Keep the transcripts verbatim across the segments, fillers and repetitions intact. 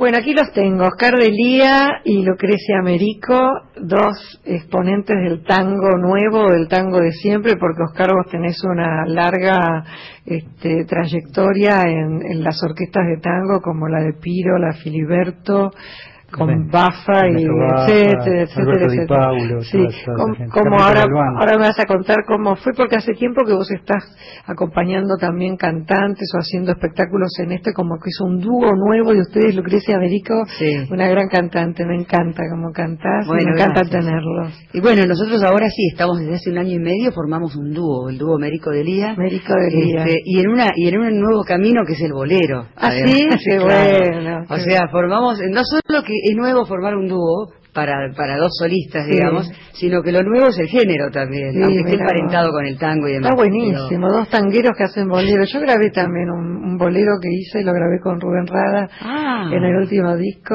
Bueno, aquí los tengo, Oscar D'Elia y Lucrecia Merico, dos exponentes del tango nuevo, del tango de siempre, porque Oscar, vos tenés una larga este, trayectoria en, en las orquestas de tango, como la de Piro, la Filiberto, con sí, Bafa y Bafa, etcétera, etcétera, etcétera. Paulo, sí, como, como ahora, ahora me vas a contar cómo fue, porque hace tiempo que vos estás acompañando también cantantes o haciendo espectáculos en este, como que es un dúo nuevo de ustedes, Lucrecia Merico, sí, una gran cantante, me encanta cómo cantás, bueno, me encanta gracias. Tenerlos. Y bueno, nosotros ahora sí, estamos desde hace un año y medio, formamos un dúo, el dúo Merico D'Elia. Merico D'Elia. Este, y en una y en un nuevo camino que es el bolero. Ah, sí, qué claro. Bueno. O sea, formamos, no solo que es nuevo formar un dúo para para dos solistas, sí, digamos, sino que lo nuevo es el género también, sí, aunque esté emparentado con el tango y demás. Está buenísimo, pero... dos tangueros que hacen bolero. Yo grabé también un, un bolero que hice, lo grabé con Rubén Rada ah. en el último disco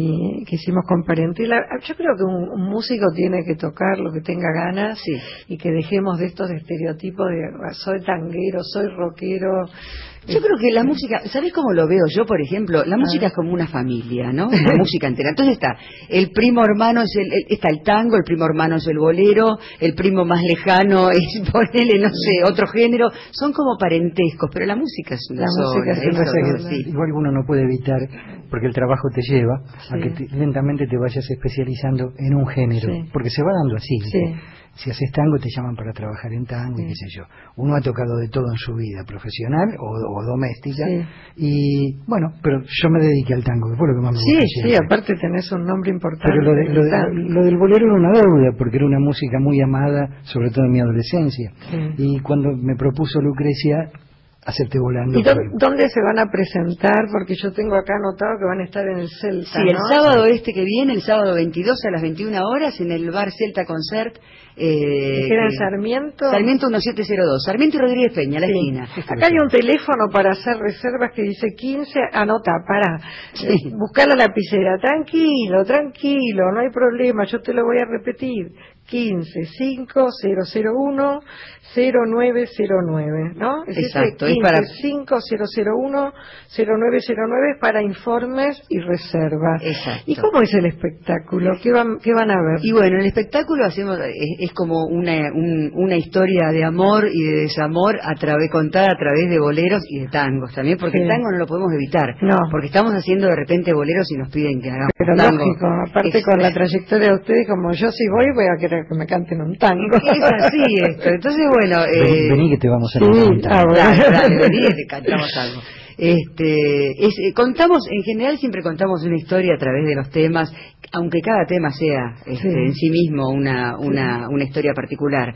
y que hicimos con Parentela. Yo creo que un, un músico tiene que tocar lo que tenga ganas, sí, y que dejemos de estos estereotipos de soy tanguero, soy rockero. Yo creo que la música, ¿sabés cómo lo veo yo, por ejemplo? La música es como una familia, ¿no? La música entera. Entonces está, el primo hermano es el, el, está el tango, el primo hermano es el bolero, el primo más lejano es, ponele, no sé, otro género. Son como parentescos, pero la música es una la sola. Música es una sola. Sí. Igual uno no puede evitar, porque el trabajo te lleva sí. a que te, lentamente te vayas especializando en un género, sí, porque se va dando así. Sí. Si haces tango te llaman para trabajar en tango, sí, y qué sé yo. Uno ha tocado de todo en su vida, profesional o, o doméstica, sí, y bueno, pero yo me dediqué al tango, que fue lo que más me sí, gustó. Sí, sí, aparte tenés un nombre importante. Pero lo, de, lo, de, lo del bolero era una deuda, porque era una música muy amada, sobre todo en mi adolescencia. Sí. Y cuando me propuso Lucrecia hacerte volando. ¿Y dónde, dónde se van a presentar? Porque yo tengo acá anotado que van a estar en el Celta, sí, ¿no? El sábado este que viene, el sábado veintidós a las veintiuna horas, en el bar Celta Concert. Eh, ¿Queda en Sarmiento? Sarmiento diecisiete cero dos, Sarmiento y Rodríguez Peña, la sí, esquina. Acá hay un teléfono para hacer reservas que dice quince, anota, para, sí, eh, buscar la lapicera, tranquilo, tranquilo, no hay problema, yo te lo voy a repetir, quince cinco cero cero uno cero nueve cero nueve, ¿no? Es exacto, quince, es para cinco cero cero uno cero nueve cero nueve para informes y reservas. Exacto. ¿Y cómo es el espectáculo? ¿Qué van, qué van a ver? Y bueno, el espectáculo hacemos es, es como una un, una historia de amor y de desamor a través contada a través de boleros y de tangos también, porque sí, el tango no lo podemos evitar, no, porque estamos haciendo de repente boleros y nos piden que hagamos pero tango. Lógico, aparte es... con la trayectoria de ustedes, como yo si voy voy a querer que me canten un tango. Es así esto, entonces bueno, eh, vení, vení que te vamos a sí, cantar. Ah, bueno. Dale, dale, vení y te cantamos algo. Este, es, eh, contamos, en general siempre contamos una historia a través de los temas, aunque cada tema sea este, sí, en sí mismo una, una, una historia particular,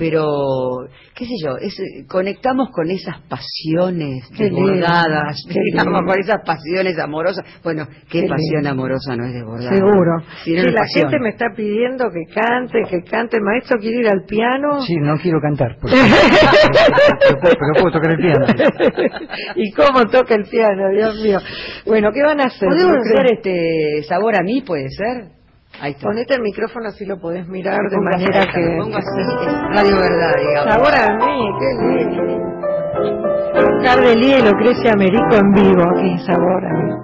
pero qué sé yo, es, conectamos con esas pasiones qué desbordadas, lindo, digamos, con esas pasiones amorosas. Bueno, qué, qué pasión lindo. Amorosa no es desbordada. Seguro. Si no sí, es la pasión. gente me está pidiendo que cante, que cante. Maestro, ¿quiere ir al piano? Sí, no quiero cantar. Porque... pero, pero, pero puedo tocar el piano. ¿Y cómo toca el piano? Dios mío. Bueno, ¿qué van a hacer? ¿Podemos hacer este Sabor a mí, puede ser? Ahí está. Ponete el micrófono así lo podés mirar de manera así, que... pongo así, es Radio Verdad, digamos. Sabor a mí, qué lindo. Oscar D'Elia y Lucrecia Merico en vivo aquí en Sabor a mí.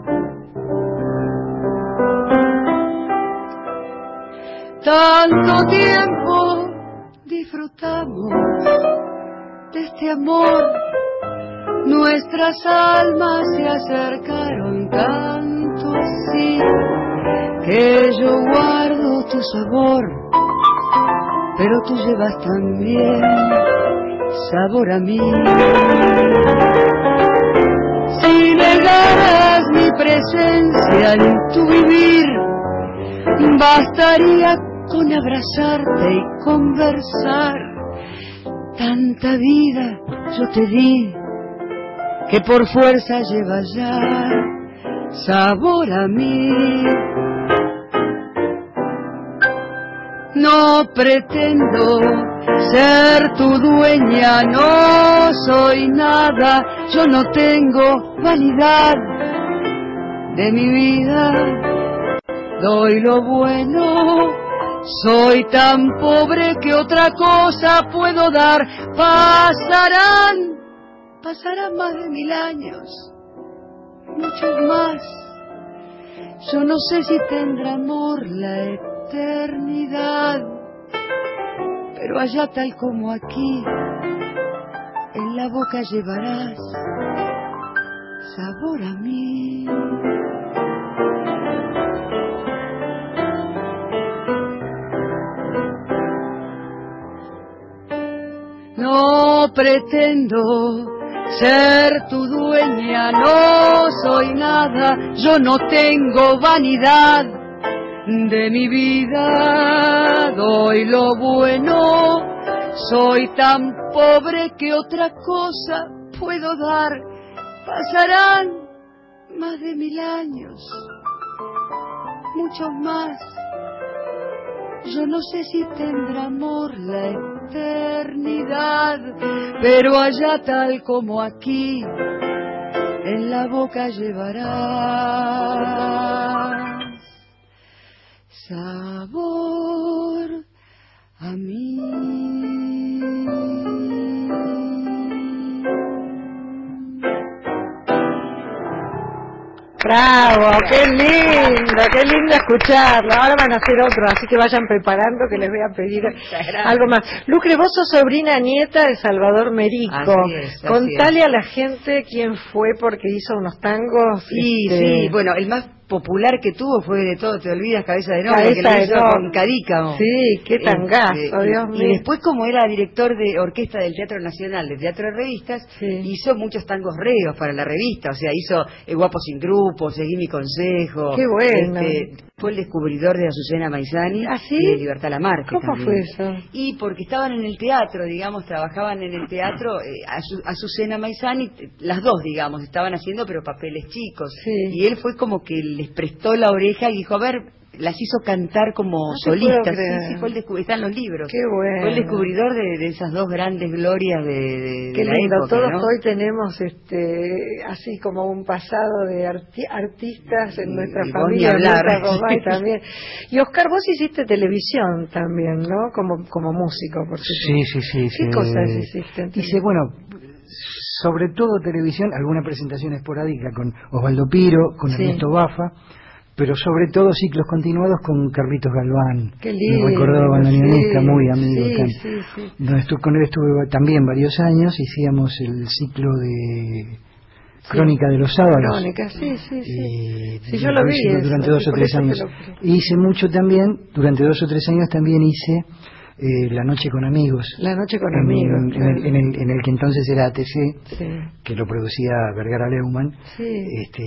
Tanto tiempo disfrutamos de este amor, nuestras almas se acercaron tanto así, que yo guardo tu sabor, pero tú llevas también sabor a mí. Si negaras mi presencia en tu vivir, bastaría con abrazarte y conversar. Tanta vida yo te di, que por fuerza lleva ya sabor a mí. No pretendo ser tu dueña, no soy nada, yo no tengo vanidad de mi vida, doy lo bueno, soy tan pobre que otra cosa puedo dar. Pasarán, pasarán más de mil años, muchos más, Yo no sé si tendrá amor la eternidad, pero allá tal como aquí, en la boca llevarás sabor a mí. No pretendo ser tu dueña, no soy nada, yo no tengo vanidad de mi vida, doy lo bueno, soy tan pobre que otra cosa puedo dar, pasarán más de mil años, muchos más, yo no sé si tendrá amor la eternidad, pero allá tal como aquí, en la boca llevarás sabor a mí. Bravo, qué lindo, qué lindo escucharlo. Ahora van a hacer otro, así que vayan preparando que les voy a pedir algo más. Lucre, vos sos sobrina nieta de Salvador Merico. Así es, así Contale es. a la gente quién fue porque hizo unos tangos. Sí, este... sí, bueno, el más popular que tuvo fue De todo te olvidas, Cabeza de novia, Cabeza que lo de hizo novia. con Cadícamo. Sí, qué tangazo, Este, Dios y, mío. y después, como era director de orquesta del Teatro Nacional, de Teatro de Revistas, Sí. hizo muchos tangos reos para la revista, o sea, hizo eh, Guapo sin grupo, Seguí mi consejo. Qué bueno. Este, fue el descubridor de Azucena Maizani ¿Ah, sí? y de Libertad Lamarque. ¿Cómo también. fue eso? Y porque estaban en el teatro, digamos, trabajaban en el teatro, eh, Azu- Azucena Maizani, eh, las dos, digamos, estaban haciendo pero papeles chicos. Sí. Y él fue como que les prestó la oreja y dijo, a ver, las hizo cantar como No te solistas. puedo creer. Sí, sí, fue el descu- están los libros. Qué bueno. Fue el descubridor de, de esas dos grandes glorias de, de, de Qué la lindo, época, todos ¿no? hoy tenemos este así como un pasado de arti- artistas en Y- nuestra y vos familia, ni hablar. Mirta Romay también. Y Oscar, vos hiciste televisión también, ¿no? Como como músico, por supuesto. Sí, sí, sí. ¿Qué sí. cosas hiciste? en Hice, bueno, sobre todo televisión, alguna presentación esporádica con Osvaldo Piro, con Sí. Ernesto Bafa, pero sobre todo ciclos continuados con Carlitos Galván, Qué lindo, un recordado bandoneonista, sí, muy amigo. sí, tan- sí, sí. donde estuve, con él estuve también varios años, hacíamos el ciclo de Crónica de los Sábados. Crónica, sí, sí, sí. Y Sí, yo lo vi hice eso, durante sí, dos o por tres eso te años. lo- Hice mucho también, durante dos o tres años también hice eh, La Noche con Amigos. La noche con en, amigos. en claro. el, en, el, en el que entonces era A T C, Sí, que lo producía Vergara Leumann. sí. Este,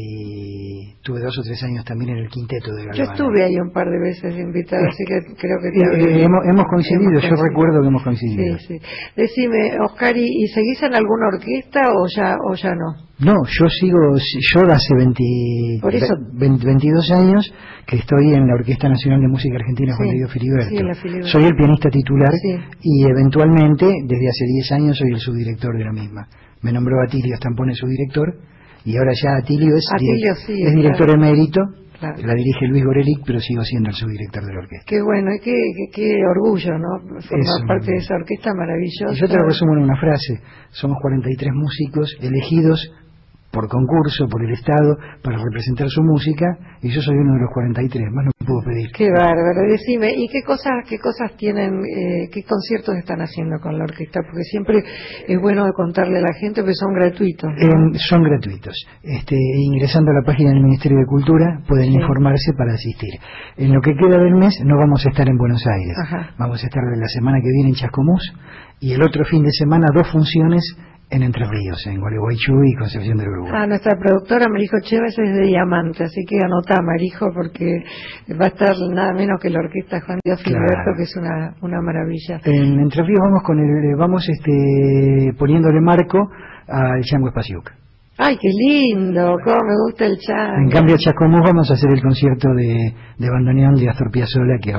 y tuve dos o tres años también en el quinteto de Galván. Yo estuve ahí un par de veces invitada, así que creo que te Eh, habré- hemos, hemos coincidido, hemos yo coincidido. recuerdo que hemos coincidido. Sí, sí. Decime, Oscar, ¿y, y seguís en alguna orquesta o ya o ya no? No, yo sigo, yo hace veinte, Por eso- veinte, veintidós años que estoy en la Orquesta Nacional de Música Argentina Juan Sí, de Dios Filiberto. sí, en la Filiberto. Soy el pianista titular Sí. y eventualmente, desde hace diez años, soy el subdirector de la misma. Me nombró Atilio Stampone subdirector y ahora ya Atilio es, Atilio, direct- sí, es director claro. emérito, Claro. la dirige Luis Gorelick, pero sigo siendo el subdirector de la orquesta. Qué bueno, y qué, qué, qué orgullo, ¿no? Formar Eso. parte de esa orquesta maravillosa. Y yo te lo resumo en una frase, somos cuarenta y tres músicos elegidos por concurso, por el Estado, para representar su música, y yo soy uno de los cuarenta y tres, más no puedo pedir. Qué bárbaro. Decime, ¿y qué cosas qué cosas tienen, eh, qué conciertos están haciendo con la orquesta? Porque siempre es bueno contarle a la gente que son gratuitos, ¿no? Eh, son gratuitos. Este, ingresando a la página del Ministerio de Cultura pueden Sí. informarse para asistir. En lo que queda del mes no vamos a estar en Buenos Aires. Ajá. Vamos a estar la semana que viene en Chascomús y el otro fin de semana dos funciones en Entre Ríos, en Gualeguaychú y Concepción del Uruguay. Ah, nuestra productora Marijo Chévez es de Diamante, así que anotá, Marijo, porque va a estar nada menos que la orquesta Juan Dios Filiberto, Claro. que es una, una maravilla. En Entre Ríos vamos con el, vamos este, poniéndole marco al Chango Espaciuc. ¡Ay, qué lindo! ¡Cómo me gusta el chat! En cambio, Chascomús vamos a hacer el concierto de, de bandoneón de Astor Piazzolla, que ahora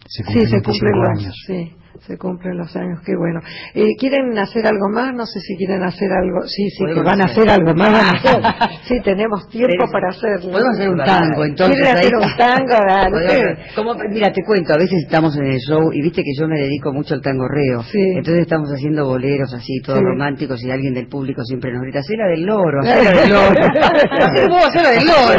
se cumplen sí, se cumplen los años. Sí. Se cumplen los años, qué bueno. Eh, ¿Quieren hacer algo más? No sé si quieren hacer algo. Sí, sí, que van a hacer algo más. Van a hacer. Sí, tenemos tiempo para hacerlo. Podemos hacer un tango, entonces. ¿Quieren hacer ahí? un tango? Dale. Como, mira, te cuento, a veces estamos en el show y viste que yo me dedico mucho al tangorreo. Sí. Entonces estamos haciendo boleros así, todos Sí. románticos, y alguien del público siempre nos grita, hacela del loro, hacela del loro. Hacela vos, hacela del loro.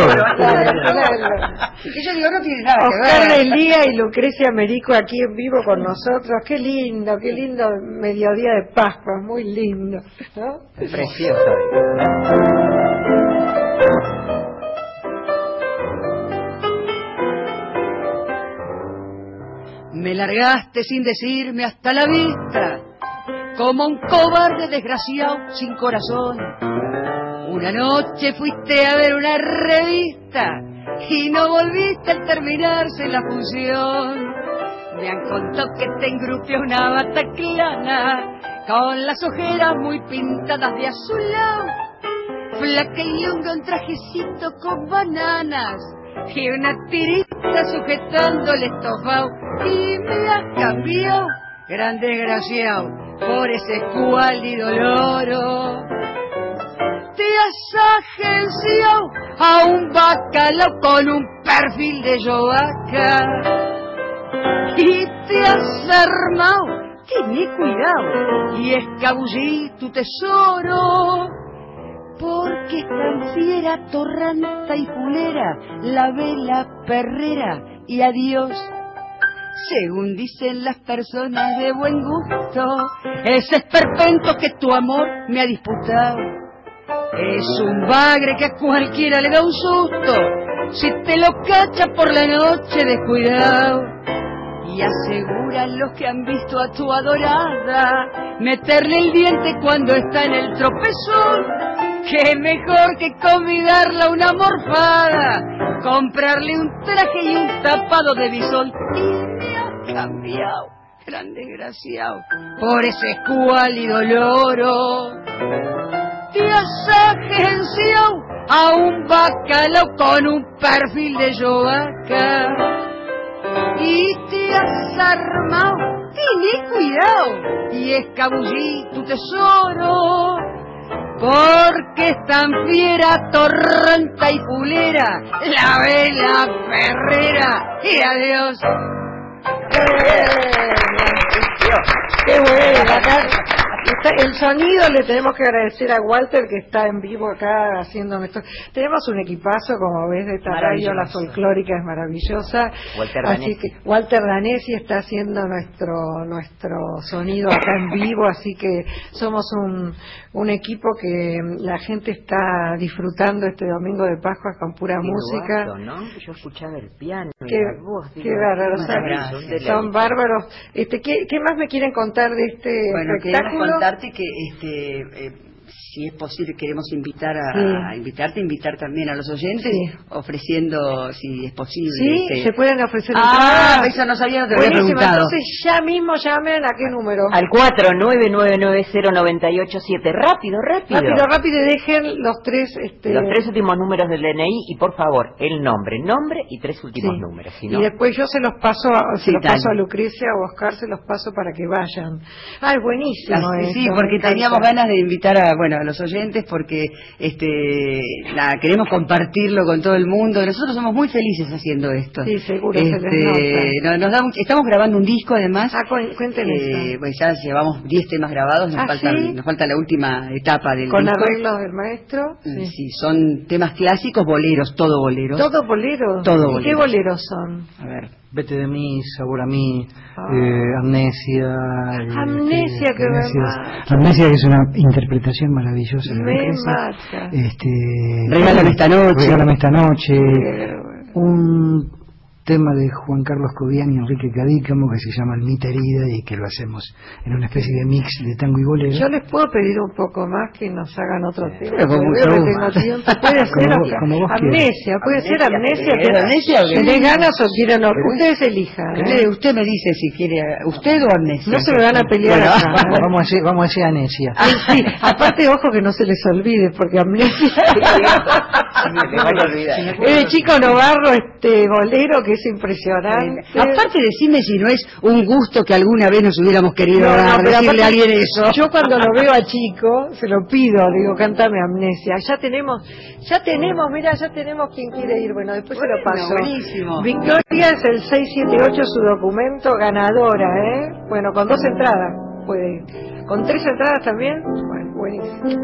Y que yo digo, no tiene nada que ver. Oscar Delía y Lucrecia Merico aquí en vivo con nosotros. Qué lindo, qué lindo mediodía de Pascua, muy lindo, ¿no? Precioso. Me largaste sin decirme hasta la vista, como un cobarde desgraciado sin corazón. Una noche fuiste a ver una revista y no volviste al terminarse la función. Me han contado que te engrupió una bataclana con las ojeras muy pintadas de azulado, flaca y lunga, un trajecito con bananas y una tirita sujetando el estofado. Y me has cambiado, gran desgraciado, por ese escuálido loro. Te has agenciado a un bacalao con un perfil de yovaca y te has armado, tené cuidado, y escabullí tu tesoro, porque es tan fiera, torranta y fulera la vela perrera, y adiós. Según dicen las personas de buen gusto, ese esperpento que tu amor me ha disputado es un bagre que a cualquiera le da un susto si te lo cacha por la noche descuidado. Y aseguran los que han visto a tu adorada meterle el diente cuando está en el tropezón, que mejor que convidarla a una morfada, comprarle un traje y un tapado de bisón. Y me has cambiado, gran desgraciado, por ese escuálido loro. Te has agenciado a un bacalao con un perfil de yovaca y te has armado, tené cuidado, y escabullí tu tesoro, porque es tan fiera, torranta y fulera la vela perrera, y adiós. ¡Qué bueno! Acá está el sonido. Le tenemos que agradecer a Walter, que está en vivo acá haciendo esto. Tenemos un equipazo, como ves, de esta radio, la folclórica es maravillosa. Walter así Danesi. que Walter Danesi está haciendo nuestro nuestro sonido acá en vivo, así que somos un, un equipo que la gente está disfrutando este domingo de Pascua con pura Qué música. guapo, ¿no? Yo escuchaba el piano y Qué, la voz. qué digo, bárbaros, maravilla, son, un deleite. son bárbaros. Este, ¿qué, ¿Qué más me quieren contar de este Bueno, espectáculo? queremos contarte que este eh, si es posible queremos invitar a, Sí. a invitarte, invitar también a los oyentes, Sí. ofreciendo si es posible. Sí, este, se pueden ofrecer Ah, entradas. eso no sabía, no te había Buenísimo, preguntado. entonces ya mismo llamen a qué número. Al cuatro nueve nueve nueve cero nueve ocho siete. Rápido, rápido. Rápido, rápido, y dejen los tres... Este... Los tres últimos números del D N I y por favor, el nombre, nombre y tres últimos Sí. números. Si no, Y después yo se los paso a, se Sí, los paso dale. a Lucrecia o a Oscar, se los paso para que vayan. Ah, es buenísimo. Así, sí, esto, porque me encanta. teníamos ganas de invitar a, bueno, a los oyentes porque este, nada, queremos compartirlo con todo el mundo. Nosotros somos muy felices haciendo esto. Sí, seguro, se les Este, nota. no- nos da mucho- estamos grabando un disco además. Ah, cu- cuéntenme Eh, eso. pues ya llevamos diez temas grabados, nos, ¿Ah, faltan, sí? nos falta la última etapa del Con disco. arreglos del maestro. Sí. Sí. son temas clásicos, boleros, todo boleros. ¿Todo bolero? Todo ¿Y qué boleros. boleros son? A ver. Vete de mí, sabor a mí, Ah. eh, amnesia. Amnesia, que me Amnesia, mata. Amnesia, que es una interpretación maravillosa de Me Lucrecia. mata. Este, Regálame esta noche. Regálame esta noche. Eh, Un tema de Juan Carlos Cobian y Enrique Cadícamo que se llama Almita Herida y que lo hacemos en una especie de mix de tango y bolero. Yo les puedo pedir un poco más que nos hagan otro tema. Pero con porque mucho veo que gusto. tengo tiempo. Puede ser Como vos- hasta como vos amnesia, puede ser amnesia. ¿Es pero- amnesia o qué? ¿Tenés ganas o quieren? o- Ustedes elijan. ¿eh? Usted, usted me dice si quiere, usted o amnesia. No se me van a pelear Bueno, acá. Vamos, vamos a decir, vamos a decir Anesia. Ay, sí, aparte, ojo que no se les olvide, porque amnesia se me van a olvidar. es de Chico Novarro, este bolero que es impresionante. Eh, aparte, decime si no es un gusto que alguna vez nos hubiéramos querido no, dar, no, pero decirle aparte, a alguien eso. Yo cuando lo veo a Chico, se lo pido, digo, cántame Amnesia. Ya tenemos, ya tenemos, mira, ya tenemos quien quiere ir. Bueno, después bueno, se lo paso. Buenísimo. Victoria es el seis siete ocho, su documento, ganadora, ¿eh? Bueno, con dos entradas puede ir. ¿Con tres entradas también? Bueno, buenísimo.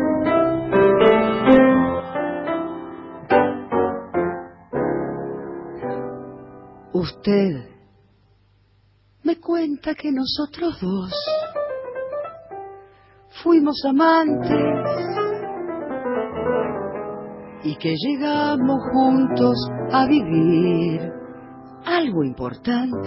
Usted me cuenta que nosotros dos fuimos amantes y que llegamos juntos a vivir algo importante.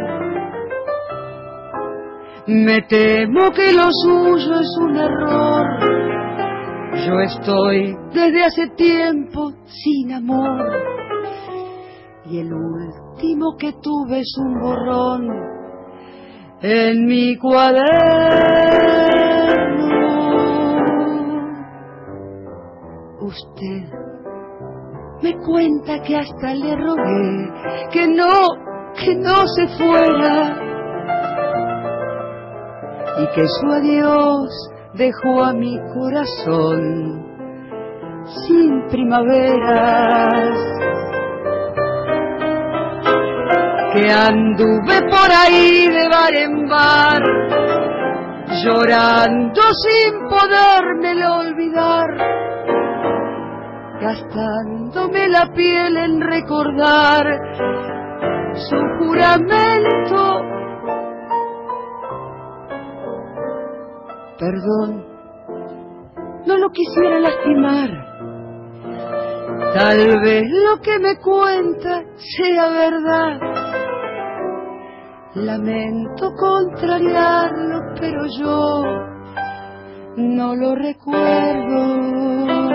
Me temo que lo suyo es un error. Yo estoy desde hace tiempo sin amor y el último que tuve es un borrón en mi cuaderno. Usted me cuenta que hasta le rogué que no, que no se fuera y que su adiós dejó a mi corazón sin primaveras, que anduve por ahí de bar en bar llorando sin podérmelo olvidar, gastándome la piel en recordar su juramento. Perdón, no lo quisiera lastimar. Tal vez lo que me cuenta sea verdad. Lamento contrariarlo, pero yo no lo recuerdo.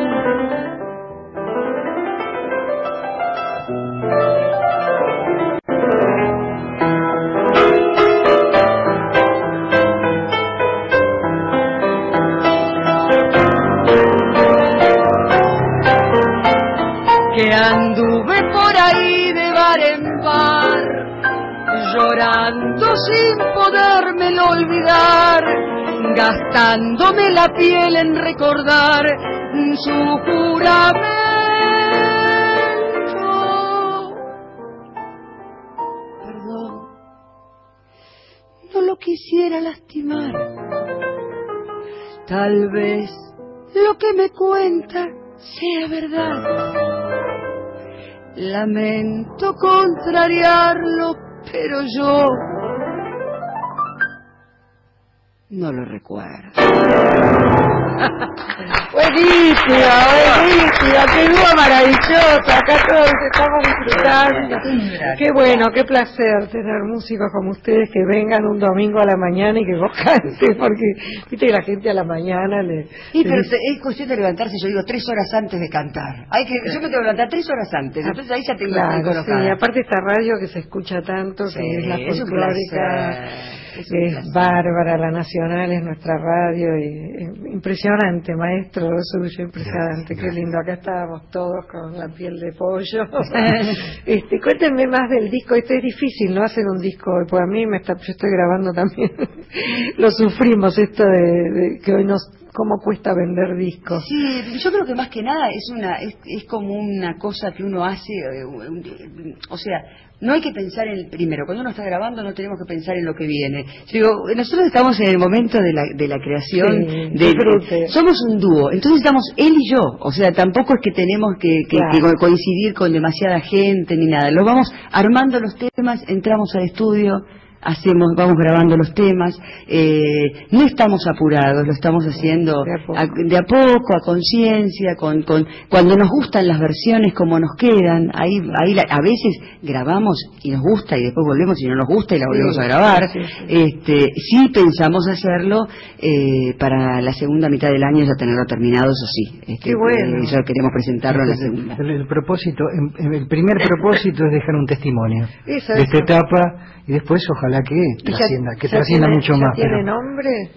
Que anduve por ahí de bar en bar llorando sin podérmelo olvidar, gastándome la piel en recordar su juramento. Perdón, no lo quisiera lastimar. Tal vez lo que me cuenta sea verdad. Lamento contrariarlo, pero yo no lo recuerdo. Buenísima, buenísima, qué dúo maravillosa, acá todos estamos disfrutando. Qué bueno, qué placer tener músicos como ustedes que vengan un domingo a la mañana y que vos cantes, porque viste que la gente a la mañana le... Sí, pero le... es cuestión de levantarse, yo digo, tres horas antes de cantar. Hay que, yo me tengo que levantar tres horas antes, entonces ahí ya tengo claro, que colocada. sí, aparte esta radio que se escucha tanto, sí, que es la es folclórica, es, es bárbara, la nacional es nuestra radio, y eh, impresionante, maestro, lo suyo, impresionante, Gracias, qué lindo, acá estábamos todos con la piel de pollo. este, cuéntenme más del disco, este es difícil, ¿no? Hacer un disco, pues a mí me está, yo estoy grabando también, lo sufrimos esto de, de que hoy nos... ¿Cómo cuesta vender discos? Sí, yo creo que más que nada es una es, es como una cosa que uno hace, eh, un, o sea, no hay que pensar en el primero. Cuando uno está grabando no tenemos que pensar en lo que viene. Yo digo, nosotros estamos en el momento de la, de la creación, sí, de, disfrute. Somos un dúo, entonces estamos él y yo. O sea, tampoco es que tenemos que, que, claro. que coincidir con demasiada gente ni nada. Lo vamos armando los temas, entramos al estudio, hacemos, vamos grabando los temas, eh, no estamos apurados, lo estamos haciendo de a poco, a, de a, poco, a conciencia, con, con, cuando nos gustan las versiones como nos quedan, ahí, ahí la, a veces grabamos y nos gusta y después volvemos y no nos gusta y la volvemos sí, a grabar, sí, sí. Este, sí pensamos hacerlo eh, para la segunda mitad del año ya tenerlo terminado, eso sí, este, qué bueno. eh, ya queremos presentarlo en la segunda. El, el propósito, el primer propósito es dejar un testimonio Eso, de esta eso. etapa y después ojalá que trascienda, que ya trascienda tiene, mucho ya más. ¿Tiene pero... nombre?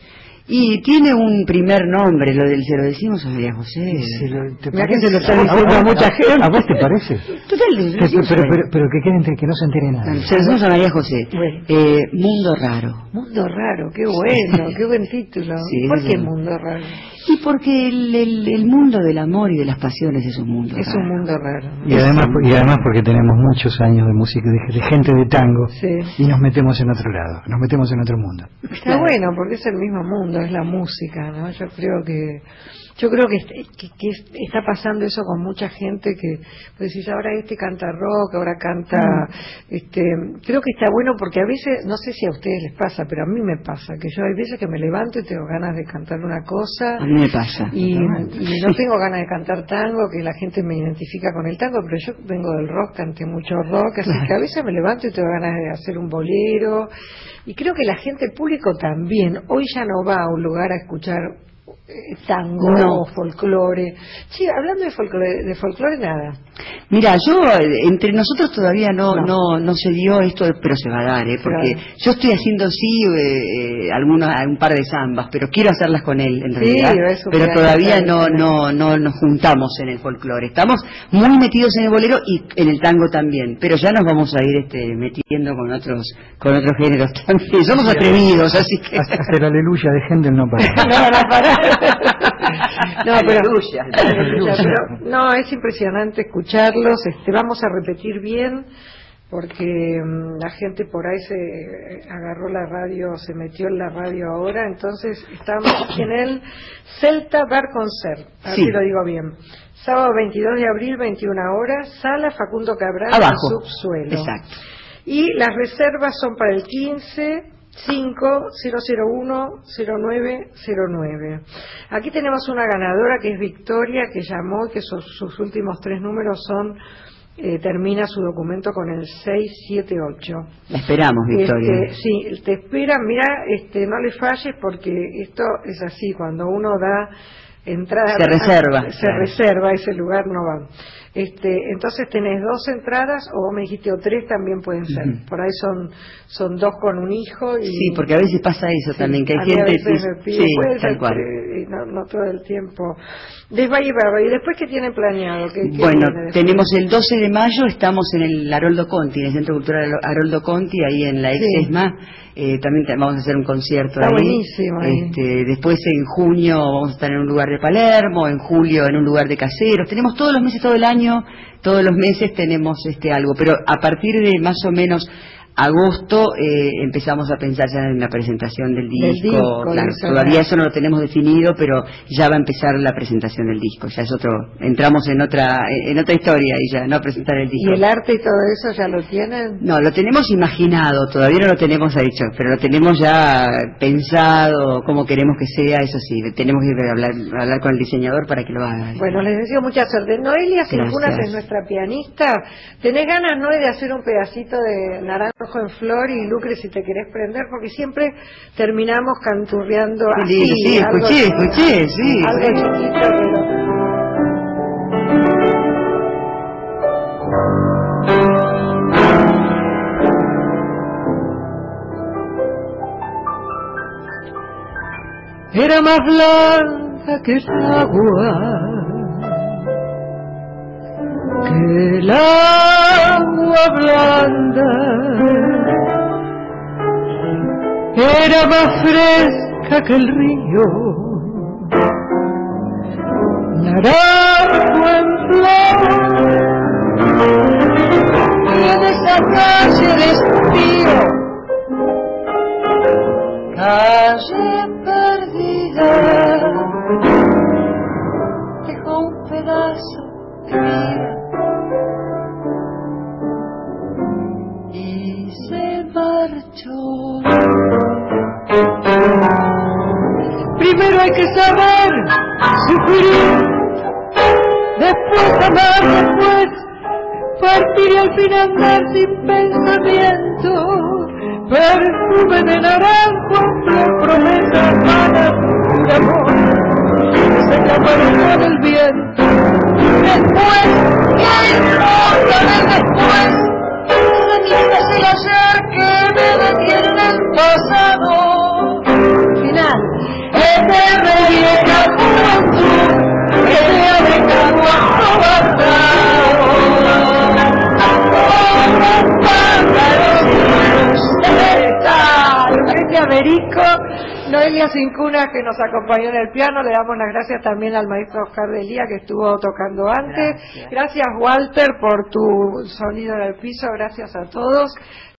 Y tiene un primer nombre, lo del, se lo decimos a María José. Se lo, ¿te Mira que parece? se lo está ¿A, diciendo a, a mucha gente. ¿A vos te parece? Total, le Pero, decimos pero, a- pero, pero que, quede, que no se entere nada. se lo decimos a María José. Bueno. Eh, Mundo Raro. Mundo raro, qué bueno, qué buen título. Sí, ¿Por ese qué es el- mundo raro? Y porque el, el, el mundo del amor y de las pasiones es un mundo Es raro. un mundo raro. ¿no? Y además, y además porque tenemos muchos años de música, de, de gente de tango, Sí. y nos metemos en otro lado, nos metemos en otro mundo. Está bueno porque es el mismo mundo, es la música, ¿no? Yo creo que yo creo que, est- que, que est- está pasando eso con mucha gente que pues decís ahora este canta rock, ahora canta este creo que está bueno porque a veces no sé si a ustedes les pasa, pero a mí me pasa que yo hay veces que me levanto y tengo ganas de cantar una cosa A mí me pasa. y, y no tengo ganas de cantar tango, que la gente me identifica con el tango, pero yo vengo del rock, canté mucho rock, así que a veces me levanto y tengo ganas de hacer un bolero, y creo que la gente, el público también, hoy ya no va a un lugar a escuchar eh, tango No. o folclore. Sí, hablando de folclore, de folclore nada. Mira, yo, eh, entre nosotros todavía no, No. no, no se dio esto, pero se va a dar, ¿eh? Porque Claro. yo estoy haciendo sí eh, eh, alguna, un par de zambas, pero quiero hacerlas con él en Sí, realidad. eso Pero me todavía encanta, no, sí. no, no nos juntamos en el folclore. Estamos muy metidos en el bolero y en el tango también, pero ya nos vamos a ir este, metiendo con otros, con otros géneros también. Somos atrevidos, así que. Hasta hasta el aleluya de Händel no para. No, no, pará. No, pero, Aleluya. Aleluya, pero no, es impresionante escucharlos. Este, vamos a repetir bien porque mm, la gente por ahí se eh, agarró la radio, se metió en la radio ahora, entonces estamos en el Celta Bar Concert, a ver Sí. si lo digo bien. Sábado veintidós de abril, veintiuna horas, sala Facundo Cabral, Abajo. en subsuelo. Exacto. Y las reservas son para el quince cinco cero cero uno cero nueve cero nueve. Aquí tenemos una ganadora que es Victoria, que llamó y que sus, sus últimos tres números son, eh, termina su documento con el seis siete ocho. La esperamos, Victoria. Este, sí, te esperan, mira, este, no le falles porque esto es así, cuando uno da entrada, Se reserva. se Claro. reserva, ese lugar no va. Este, entonces tenés dos entradas, o vos me dijiste o tres también pueden ser. Ujú. Por ahí son son dos con un hijo y Sí, porque a veces pasa eso sí, también, que hay a mí a gente veces sí, me pide, sí, puede tal ser cual. tres, y no, no todo el tiempo. Desvalle Brava, y después, ¿qué tienen planeado? ¿Qué, qué Bueno, viene después? tenemos el doce de mayo, estamos en el Haroldo Conti, en el Centro Cultural Haroldo Conti, ahí en la ex Sí. ESMA. Eh, también te- vamos a hacer un concierto Está ahí. buenísimo ahí. Este, después en junio vamos a estar en un lugar de Palermo, en julio en un lugar de Caseros. Tenemos todos los meses, todo el año, todos los meses tenemos este algo, pero a partir de más o menos agosto eh, empezamos a pensar ya en la presentación del disco, Del disco, claro, eso, todavía ¿no? eso no lo tenemos definido, pero ya va a empezar la presentación del disco, ya es otro, entramos en otra en otra historia y ya no a presentar el disco. ¿Y el arte y todo eso ya lo tienen? No, lo tenemos imaginado, todavía no lo tenemos hecho, pero lo tenemos ya pensado, cómo queremos que sea, eso sí, tenemos que hablar, hablar con el diseñador para que lo haga. Bueno, les deseo mucha suerte. Noelia Sincunas Gracias. es nuestra pianista. ¿Tenés ganas, Noé, de hacer un pedacito de Naranjo en Flor? Y Lucre, si te querés prender, porque siempre terminamos canturreando Sí, así. sí, algo- escuché, escuché, sí. Algo sí. chiquito, pero... Era más blanca que el agua, que el agua blanda, era más fresca que el río, naranjo en flor, y en esa calle de estío, calle perdida, dejó un pedazo de vida y se marchó. Primero hay que saber sufrir, después amar, después partir y al fin andar sin pensamiento. Perfume de naranjo, promesas vanas de amor que se escaparon del viento. Después, ¿qué importa del después? Cenizas el ayer que me detiene en el pasado. Final. Américo, Noelia Cincuna, que nos acompañó en el piano. Le damos las gracias también al maestro Oscar Delía, que estuvo tocando antes. Gracias, gracias Walter, por tu sonido en el piso. Gracias a todos.